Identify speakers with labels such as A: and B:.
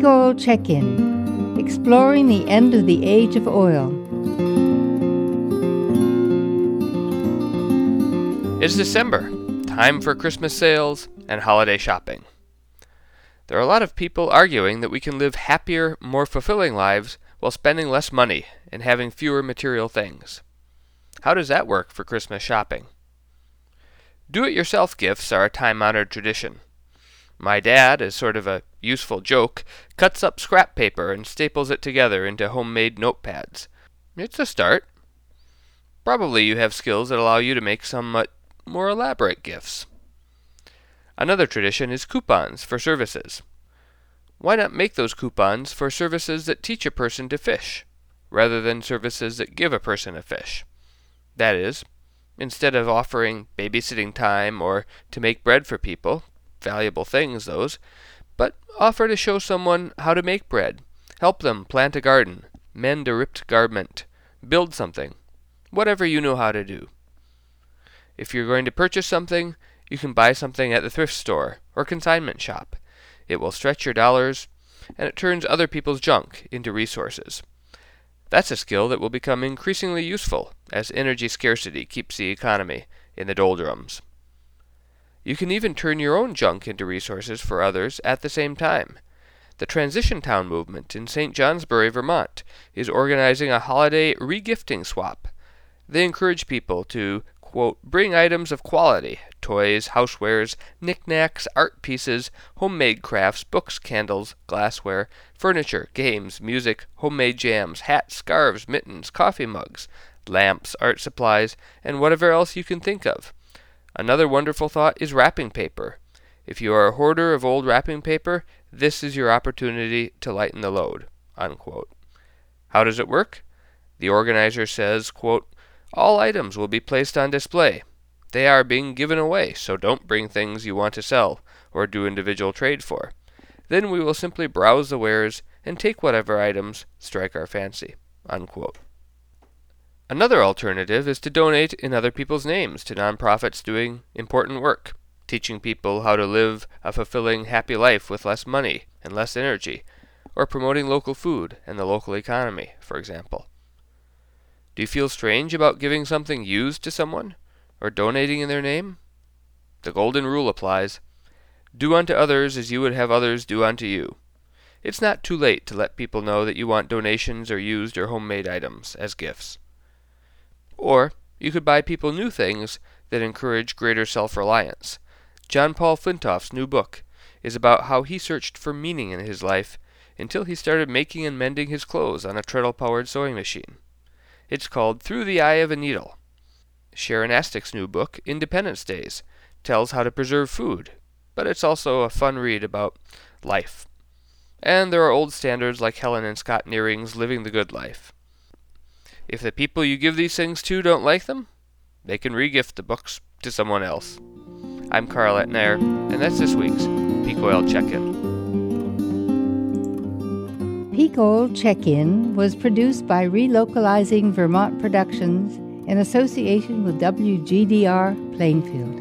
A: Peak Oil Check-In, exploring the end of the age of oil.
B: It's December, time for Christmas sales and holiday shopping. There are a lot of people arguing that we can live happier, more fulfilling lives while spending less money and having fewer material things. How does that work for Christmas shopping? Do-it-yourself gifts are a time-honored tradition. My dad, as sort of a useful joke, cuts up scrap paper and staples it together into homemade notepads. It's a start. Probably you have skills that allow you to make somewhat more elaborate gifts. Another tradition is coupons for services. Why not make those coupons for services that teach a person to fish, rather than services that give a person a fish? That is, instead of offering babysitting time or to make bread for people, valuable things those, but offer to show someone how to make bread, help them plant a garden, mend a ripped garment, build something, whatever you know how to do. If you're going to purchase something, you can buy something at the thrift store or consignment shop. It will stretch your dollars, and it turns other people's junk into resources. That's a skill that will become increasingly useful as energy scarcity keeps the economy in the doldrums. You can even turn your own junk into resources for others at the same time. The Transition Town movement in St. Johnsbury, Vermont, is organizing a holiday regifting swap. They encourage people to, quote, bring items of quality, toys, housewares, knickknacks, art pieces, homemade crafts, books, candles, glassware, furniture, games, music, homemade jams, hats, scarves, mittens, coffee mugs, lamps, art supplies, and whatever else you can think of. Another wonderful thought is wrapping paper. If you are a hoarder of old wrapping paper, this is your opportunity to lighten the load, unquote. How does it work? The organizer says, quote, all items will be placed on display. They are being given away, so don't bring things you want to sell or do individual trade for. Then we will simply browse the wares and take whatever items strike our fancy, unquote. Another alternative is to donate in other people's names to nonprofits doing important work, teaching people how to live a fulfilling, happy life with less money and less energy, or promoting local food and the local economy, for example. Do you feel strange about giving something used to someone, or donating in their name? The golden rule applies. Do unto others as you would have others do unto you. It's not too late to let people know that you want donations or used or homemade items as gifts. Or you could buy people new things that encourage greater self-reliance. John Paul Flintoff's new book is about how he searched for meaning in his life until he started making and mending his clothes on a treadle-powered sewing machine. It's called Through the Eye of a Needle. Sharon Astick's new book, Independence Days, tells how to preserve food, but it's also a fun read about life. And there are old standards like Helen and Scott Nearing's Living the Good Life. If the people you give these things to don't like them, they can regift the books to someone else. I'm Carl Etnayer, and that's this week's Peak Oil Check-In.
A: Peak Oil Check-In was produced by Relocalizing Vermont Productions in association with WGDR Plainfield.